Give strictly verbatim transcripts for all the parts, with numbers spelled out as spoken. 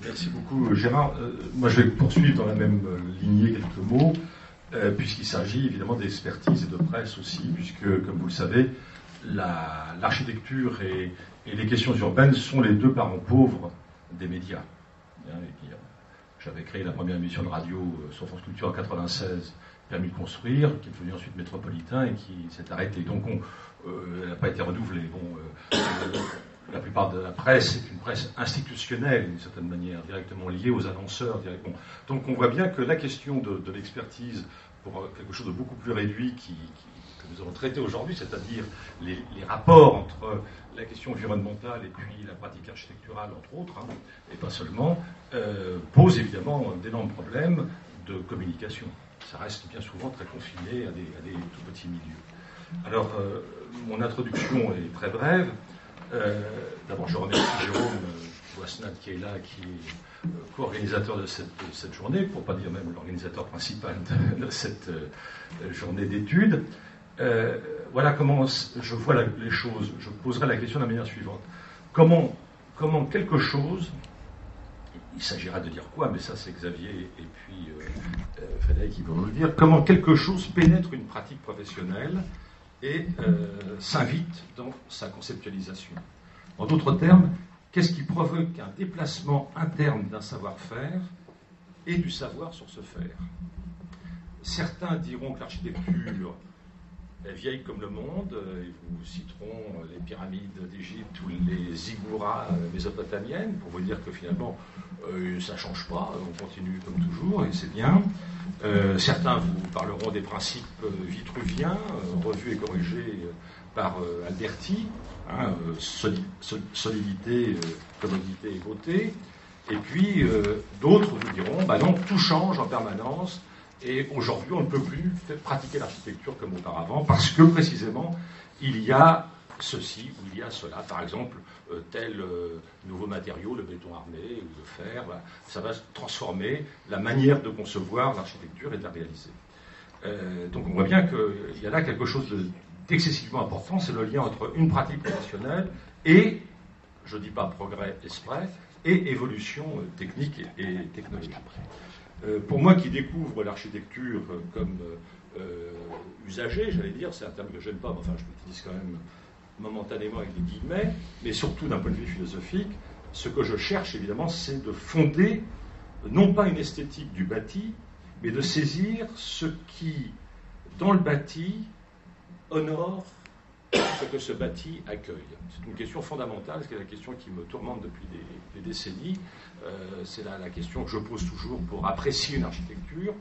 Merci beaucoup, Gérard. Euh, moi, je vais poursuivre dans la même lignée quelques mots, euh, puisqu'il s'agit évidemment d'expertise et de presse aussi, puisque, comme vous le savez, la, l'architecture et, et les questions urbaines sont les deux parents pauvres des médias. Bien, et puis, euh, j'avais créé la première émission de radio euh, sur France Culture en quatre-vingt-seize, Permis de construire, qui est devenu ensuite Métropolitain et qui s'est arrêté. Donc, on, euh, elle n'a pas été renouvelée. Bon, euh, euh, la plupart de la presse est une presse institutionnelle, d'une certaine manière, directement liée aux annonceurs. Directement. Donc on voit bien que la question de, de l'expertise, pour quelque chose de beaucoup plus réduit qui, qui, que nous avons traité aujourd'hui, c'est-à-dire les, les rapports entre la question environnementale et puis la pratique architecturale, entre autres, hein, et pas seulement, euh, pose évidemment d'énormes problèmes de communication. Ça reste bien souvent très confiné à des, à des tout petits milieux. Alors, euh, mon introduction est très brève. Euh, d'abord, je remercie Jérôme Boissnat qui est là, qui est euh, co-organisateur de cette, de cette journée, pour ne pas dire même l'organisateur principal de, de cette euh, journée d'études. Euh, voilà comment je vois la, les choses. Je poserai la question de la manière suivante. Comment, comment quelque chose, il s'agira de dire quoi, mais ça c'est Xavier et puis euh, euh, Frédéric qui vont nous le dire, comment quelque chose pénètre une pratique professionnelle et euh, s'invite dans sa conceptualisation. En d'autres termes, qu'est-ce qui provoque un déplacement interne d'un savoir-faire et du savoir sur ce faire? Certains diront que l'architecture est vieille comme le monde, ils vous citeront les pyramides d'Égypte ou les ziggourats mésopotamiennes, pour vous dire que finalement, euh, ça ne change pas, on continue comme toujours, et c'est bien. Euh, certains vous parleront des principes vitruviens, euh, revus et corrigés par euh, Alberti, hein, euh, soli- sol- solidité, euh, commodité et beauté. Et puis, euh, d'autres vous diront, bah non, tout change en permanence, et aujourd'hui, on ne peut plus pratiquer l'architecture comme auparavant, parce que, précisément, il y a ceci ou il y a cela. Par exemple, euh, tel euh, nouveau matériau, le béton armé ou le fer, voilà, ça va transformer la manière de concevoir l'architecture et de la réaliser. Euh, donc on voit bien qu'il y a là quelque chose de, d'excessivement important, c'est le lien entre une pratique professionnelle et, je ne dis pas progrès exprès, et évolution euh, technique et, et technologique. Euh, pour moi qui découvre l'architecture comme euh, usager, j'allais dire, c'est un terme que je n'aime pas, mais enfin je l'utilise quand même momentanément avec des guillemets, mais surtout d'un point de vue philosophique, ce que je cherche évidemment, c'est de fonder non pas une esthétique du bâti, mais de saisir ce qui, dans le bâti, honore ce que ce bâti accueille. C'est une question fondamentale, c'est la question qui me tourmente depuis des, des décennies. Euh, c'est la, la question que je pose toujours pour apprécier une architecture.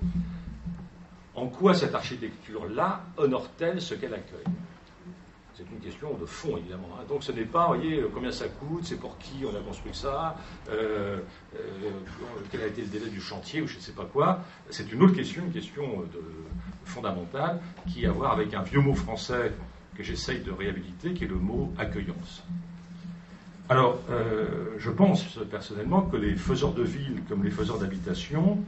En quoi cette architecture-là honore-t-elle ce qu'elle accueille? C'est une question de fond, évidemment. Hein. Donc ce n'est pas, vous voyez, combien ça coûte, c'est pour qui on a construit ça, euh, euh, quel a été le délai du chantier, ou je ne sais pas quoi. C'est une autre question, une question de, fondamentale, qui a à voir avec un vieux mot français que j'essaye de réhabiliter, qui est le mot accueillance. Alors, euh, je pense personnellement que les faiseurs de villes, comme les faiseurs d'habitation,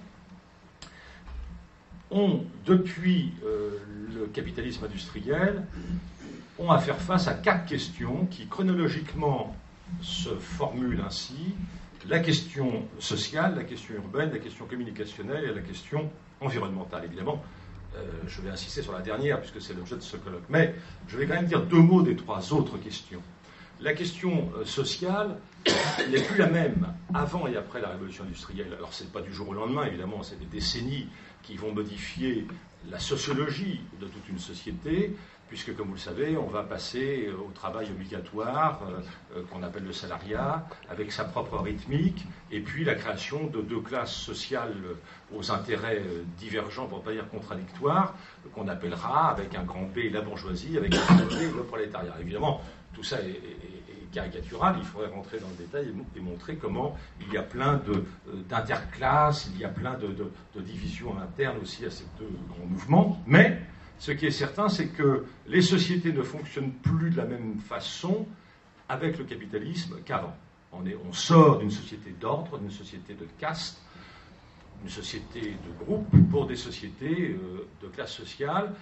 ont, depuis euh, le capitalisme industriel, ont à faire face à quatre questions qui, chronologiquement, se formulent ainsi: la question sociale, la question urbaine, la question communicationnelle et la question environnementale. Évidemment, euh, je vais insister sur la dernière, puisque c'est l'objet de ce colloque. Mais je vais quand même dire deux mots des trois autres questions. La question euh, sociale n'est plus la même avant et après la révolution industrielle. Alors, ce n'est pas du jour au lendemain, évidemment, c'est des décennies qui vont modifier la sociologie de toute une société, puisque, comme vous le savez, on va passer au travail obligatoire, euh, qu'on appelle le salariat, avec sa propre rythmique, et puis la création de deux classes sociales aux intérêts divergents, pour ne pas dire contradictoires, qu'on appellera, avec un grand B, la bourgeoisie, avec un grand B, le prolétariat. Évidemment, tout ça est, est, est caricatural, il faudrait rentrer dans le détail et, et montrer comment il y a plein de, d'interclasses, il y a plein de, de, de divisions internes aussi à ces deux grands mouvements, mais ce qui est certain, c'est que les sociétés ne fonctionnent plus de la même façon avec le capitalisme qu'avant. On, est, on sort d'une société d'ordre, d'une société de caste, d'une société de groupe, pour des sociétés euh, de classe sociale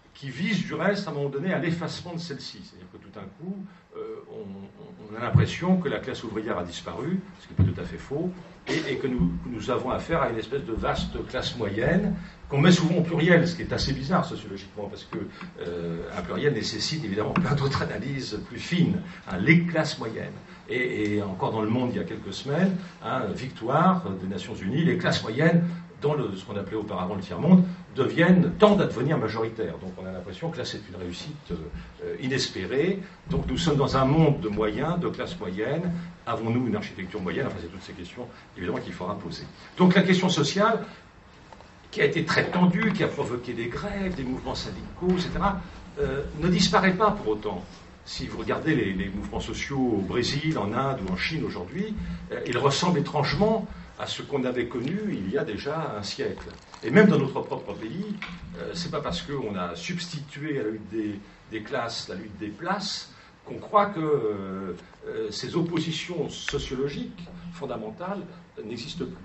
qui vise du reste à un moment donné à l'effacement de celle-ci. C'est-à-dire que tout d'un coup, euh, on, on a l'impression que la classe ouvrière a disparu, ce qui n'est pas tout à fait faux, et, et que, nous, que nous avons affaire à une espèce de vaste classe moyenne qu'on met souvent au pluriel, ce qui est assez bizarre sociologiquement, parce que euh, un pluriel nécessite évidemment plein d'autres analyses plus fines. Hein, les classes moyennes. Et, et encore dans le Monde, il y a quelques semaines, hein, victoire des Nations Unies, les classes moyennes, dans le, ce qu'on appelait auparavant le tiers-monde, deviennent, tendent à devenir majoritaires. Donc on a l'impression que là c'est une réussite euh, inespérée. Donc nous sommes dans un monde de moyens, de classe moyenne. Avons-nous une architecture moyenne? Enfin, c'est toutes ces questions, évidemment, qu'il faudra poser. Donc la question sociale, qui a été très tendue, qui a provoqué des grèves, des mouvements syndicaux, et cetera, euh, ne disparaît pas pour autant. Si vous regardez les, les mouvements sociaux au Brésil, en Inde ou en Chine aujourd'hui, euh, ils ressemblent étrangement à ce qu'on avait connu il y a déjà un siècle. Et même dans notre propre pays, euh, c'est pas parce qu'on a substitué à la lutte des, des classes la lutte des places qu'on croit que euh, euh, ces oppositions sociologiques fondamentales n'existent plus.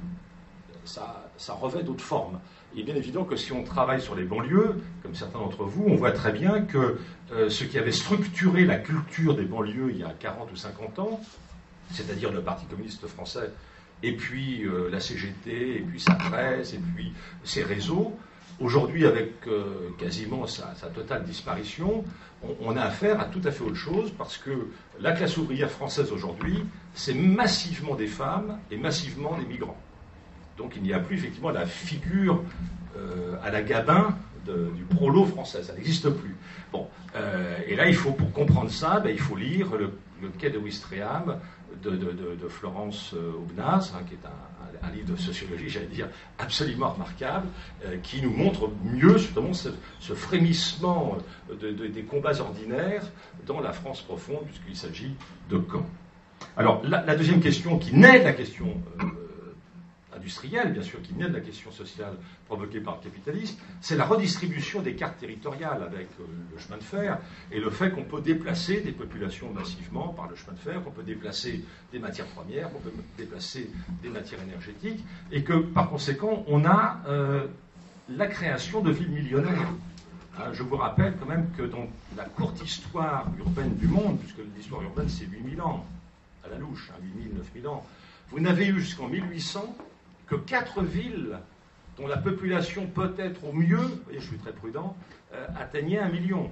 Ça, ça revêt d'autres formes. Il est bien évident que si on travaille sur les banlieues, comme certains d'entre vous, on voit très bien que euh, ce qui avait structuré la culture des banlieues il y a quarante ou cinquante ans, c'est-à-dire le Parti communiste français, et puis euh, la C G T, et puis sa presse, et puis ses réseaux, aujourd'hui, avec euh, quasiment sa, sa totale disparition, on, on a affaire à tout à fait autre chose, parce que la classe ouvrière française aujourd'hui, c'est massivement des femmes et massivement des migrants. Donc il n'y a plus effectivement la figure euh, à la Gabin de, du prolo français, ça n'existe plus. Bon, euh, et là il faut, pour comprendre ça, ben, il faut lire le, le Quai de Ouistreham de, de, de, de Florence Aubenas, hein, qui est un, un, un livre de sociologie, j'allais dire, absolument remarquable, euh, qui nous montre mieux justement ce, ce frémissement de, de, des combats ordinaires dans la France profonde, puisqu'il s'agit de Caen. Alors la, la deuxième question qui naît de la question euh, industrielle, bien sûr, qui naît de la question sociale provoquée par le capitalisme, c'est la redistribution des cartes territoriales avec euh, le chemin de fer et le fait qu'on peut déplacer des populations massivement par le chemin de fer, qu'on peut déplacer des matières premières, qu'on peut déplacer des matières énergétiques, et que par conséquent, on a euh, la création de villes millionnaires. Hein, je vous rappelle quand même que dans la courte histoire urbaine du monde, puisque l'histoire urbaine c'est huit mille ans, à la louche, hein, huit mille, neuf mille ans, vous n'avez eu jusqu'en mille huit cents que quatre villes dont la population peut-être au mieux, et je suis très prudent, euh, atteignait un million.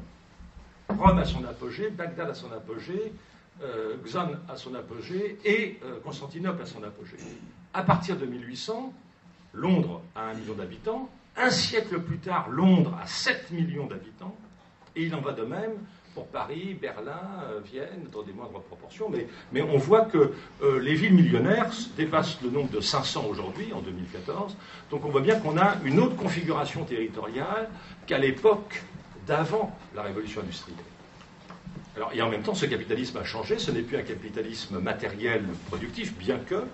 Rome à son apogée, Bagdad à son apogée, euh, Xan à son apogée et euh, Constantinople à son apogée. À partir de mille huit cents, Londres a un million d'habitants, un siècle plus tard, Londres a sept millions d'habitants, et il en va de même pour Paris, Berlin, euh, Vienne, dans des moindres proportions, mais, mais on voit que euh, les villes millionnaires dépassent le nombre de cinq cents aujourd'hui, en deux mille quatorze, donc on voit bien qu'on a une autre configuration territoriale qu'à l'époque d'avant la révolution industrielle. Alors, et en même temps, ce capitalisme a changé, ce n'est plus un capitalisme matériel productif, bien que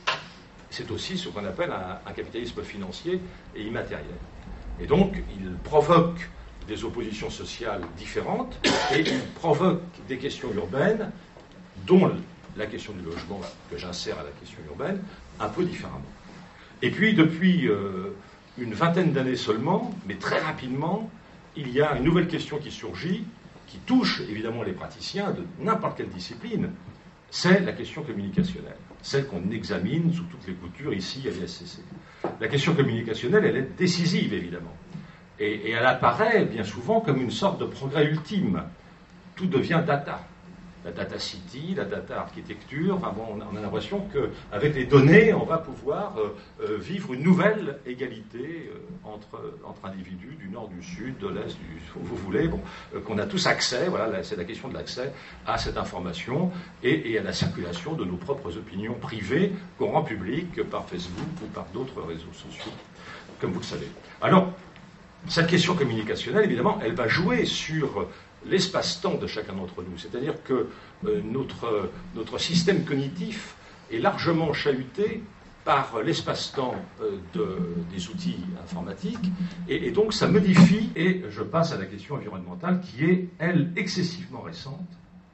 c'est aussi ce qu'on appelle un, un capitalisme financier et immatériel. Et donc, il provoque des oppositions sociales différentes, et il provoque des questions urbaines, dont la question du logement que j'insère à la question urbaine, un peu différemment. Et puis, depuis euh, une vingtaine d'années seulement, mais très rapidement, il y a une nouvelle question qui surgit, qui touche évidemment les praticiens de n'importe quelle discipline, c'est la question communicationnelle, celle qu'on examine sous toutes les coutures ici à l'I S C C. La question communicationnelle, elle est décisive, évidemment. Et, et elle apparaît bien souvent comme une sorte de progrès ultime. Tout devient data. La data city, la data architecture, enfin bon, on a, on a l'impression qu'avec les données, on va pouvoir euh, euh, vivre une nouvelle égalité euh, entre, entre individus du nord, du sud, de l'est, du, où vous voulez, bon, euh, qu'on a tous accès, voilà, c'est la question de l'accès à cette information et, et à la circulation de nos propres opinions privées qu'on rend publiques par Facebook ou par d'autres réseaux sociaux, comme vous le savez. Alors, cette question communicationnelle, évidemment, elle va jouer sur l'espace-temps de chacun d'entre nous. C'est-à-dire que euh, notre, notre système cognitif est largement chahuté par l'espace-temps euh, de, des outils informatiques, et, et donc ça modifie, et je passe à la question environnementale, qui est, elle, excessivement récente,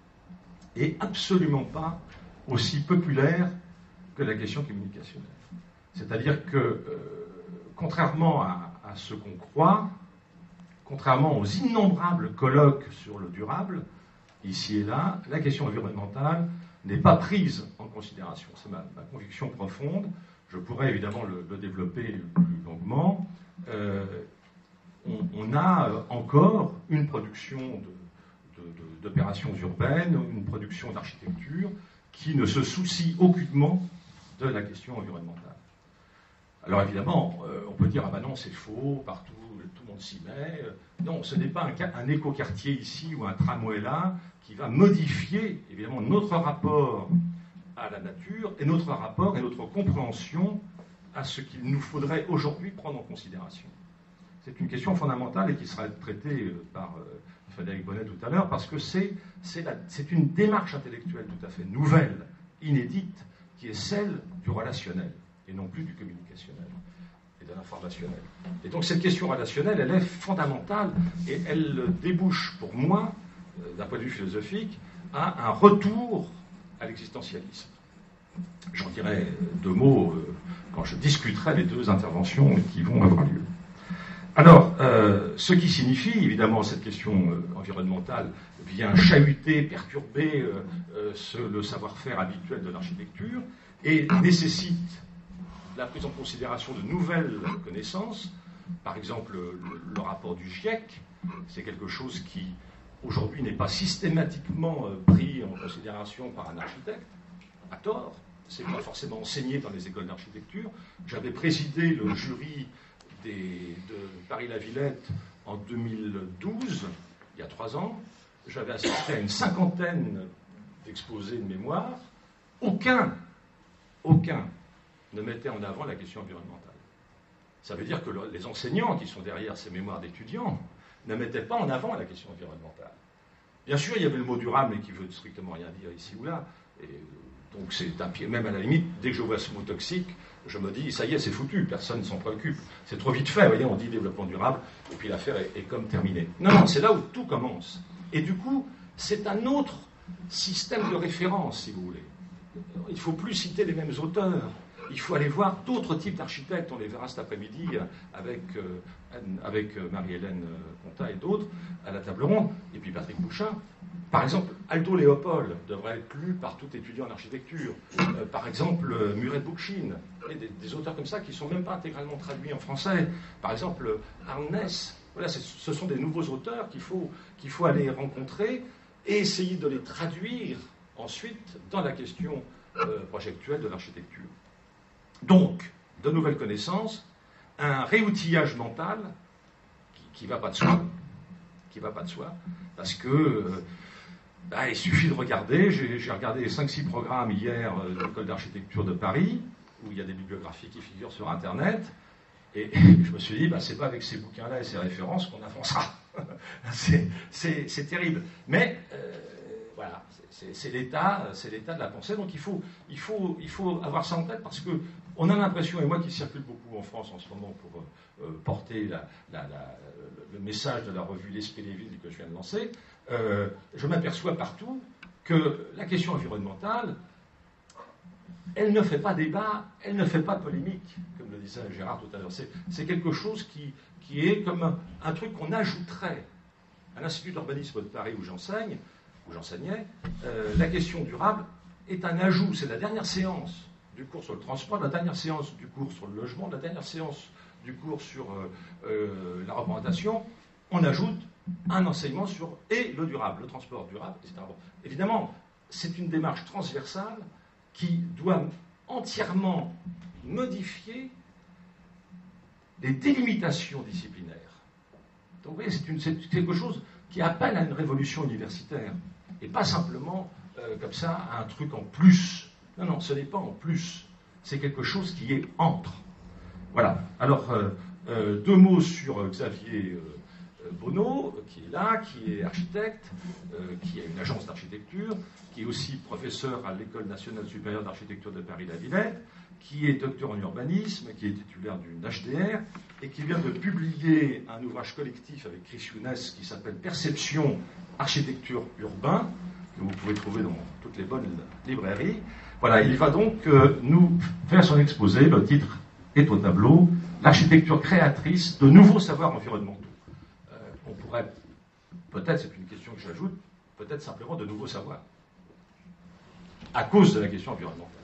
et absolument pas aussi populaire que la question communicationnelle. C'est-à-dire que, euh, contrairement à à ce qu'on croit, contrairement aux innombrables colloques sur le durable, ici et là, la question environnementale n'est pas prise en considération. C'est ma, ma conviction profonde. Je pourrais évidemment le, le développer plus longuement. Euh, on, on a encore une production de, de, de, d'opérations urbaines, une production d'architecture qui ne se soucie aucunement de la question environnementale. Alors évidemment, euh, on peut dire « Ah ben non, c'est faux, partout, tout le monde s'y met ». Non, ce n'est pas un, un écoquartier ici ou un tramway là qui va modifier, évidemment, notre rapport à la nature et notre rapport et notre compréhension à ce qu'il nous faudrait aujourd'hui prendre en considération. C'est une question fondamentale et qui sera traitée par euh, Frédéric Bonnet tout à l'heure, parce que c'est, c'est, la, c'est une démarche intellectuelle tout à fait nouvelle, inédite, qui est celle du relationnel, et non plus du communicationnel et de l'informationnel. Et donc cette question relationnelle, elle est fondamentale, et elle débouche pour moi, euh, d'un point de vue philosophique, à un retour à l'existentialisme. J'en dirai deux mots euh, quand je discuterai les deux interventions qui vont avoir lieu. Alors, euh, ce qui signifie, évidemment, cette question euh, environnementale vient chahuter, perturber euh, euh, ce, le savoir-faire habituel de l'architecture et nécessite la prise en considération de nouvelles connaissances. Par exemple, le, le rapport du GIEC, c'est quelque chose qui, aujourd'hui, n'est pas systématiquement euh, pris en considération par un architecte, à tort. C'est pas forcément enseigné dans les écoles d'architecture. J'avais présidé le jury Des, de Paris-la-Villette en deux mille douze, il y a trois ans. J'avais assisté à une cinquantaine d'exposés de mémoire. Aucun, aucun ne mettait en avant la question environnementale. Ça veut dire que le, les enseignants qui sont derrière ces mémoires d'étudiants ne mettaient pas en avant la question environnementale. Bien sûr, il y avait le mot durable, mais qui veut strictement rien dire ici ou là. Et, donc c'est un pied, même à la limite, dès que je vois ce mot toxique, je me dis, ça y est, c'est foutu, personne ne s'en préoccupe. C'est trop vite fait, vous voyez, on dit développement durable, et puis l'affaire est, est comme terminée. Non, non, c'est là où tout commence. Et du coup, c'est un autre système de référence, si vous voulez. Il ne faut plus citer les mêmes auteurs. Il faut aller voir d'autres types d'architectes. On les verra cet après-midi avec, euh, avec Marie-Hélène Contat et d'autres à la table ronde, et puis Patrick Bouchat. Par exemple, Aldo Léopold devrait être lu par tout étudiant en architecture. Euh, par exemple, euh, Muret Bookchin, des, des auteurs comme ça qui ne sont même pas intégralement traduits en français. Par exemple, Arnès. Voilà, ce sont des nouveaux auteurs qu'il faut, qu'il faut aller rencontrer et essayer de les traduire ensuite dans la question euh, projectuelle de l'architecture. Donc, de nouvelles connaissances, un réoutillage mental qui ne va pas de soi, qui va pas de soi, parce que euh, bah, il suffit de regarder, j'ai, j'ai regardé les cinq six programmes hier euh, de l'école d'architecture de Paris, où il y a des bibliographies qui figurent sur Internet, et, et je me suis dit, bah, c'est pas avec ces bouquins-là et ces références qu'on avancera. c'est, c'est, c'est terrible. Mais, euh, voilà, c'est, c'est, l'état, c'est l'état de la pensée, donc il faut, il, faut, il faut avoir ça en tête, parce que on a l'impression, et moi qui circule beaucoup en France en ce moment pour euh, porter la, la, la, le message de la revue L'Esprit des villes que je viens de lancer, euh, je m'aperçois partout que la question environnementale, elle ne fait pas débat, elle ne fait pas polémique, comme le disait Gérard tout à l'heure. C'est, c'est quelque chose qui, qui est comme un, un truc qu'on ajouterait. À l'Institut d'urbanisme de Paris où j'enseigne, où j'enseignais, euh, la question durable est un ajout. C'est la dernière séance du cours sur le transport, la dernière séance du cours sur le logement, la dernière séance du cours sur euh, euh, la représentation. On ajoute un enseignement sur et le durable, le transport durable, et cetera. Bon, évidemment, c'est une démarche transversale qui doit entièrement modifier les délimitations disciplinaires. Donc vous voyez, c'est, une, c'est quelque chose qui appelle à une révolution universitaire, et pas simplement euh, comme ça un truc en plus. Non, non, ce n'est pas en plus, c'est quelque chose qui est entre. Voilà, alors euh, euh, deux mots sur Xavier euh, Bonneau, qui est là, qui est architecte, euh, qui a une agence d'architecture, qui est aussi professeur à l'École nationale supérieure d'architecture de Paris-la-Villette, qui est docteur en urbanisme, qui est titulaire d'une H D R, et qui vient de publier un ouvrage collectif avec Chris Younes qui s'appelle Perception, architecture urbain, que vous pouvez trouver dans toutes les bonnes librairies. Voilà, il va donc euh, nous faire son exposé, le titre est au tableau, l'architecture créatrice de nouveaux savoirs environnementaux. Euh, on pourrait, peut-être, c'est une question que j'ajoute, peut-être simplement de nouveaux savoirs, à cause de la question environnementale.